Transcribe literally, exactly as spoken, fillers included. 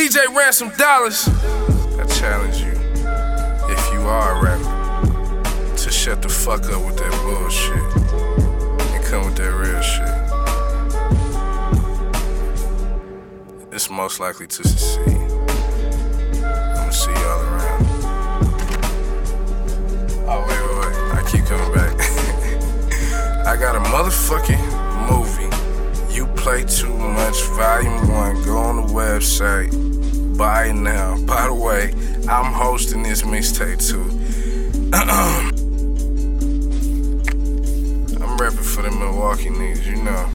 D J Ransom Dollars. I challenge you, if you are a rapper, to shut the fuck up with that bullshit and come with that real shit. It's most likely to succeed. I'ma see y'all around. Oh, wait, wait, wait. I keep coming back. I got a motherfucking movie. You Play Too Much, Volume one. Go on the website. Buy it now. By the way, I'm hosting this mixtape too. I'm repping for the Milwaukee niggas, you know.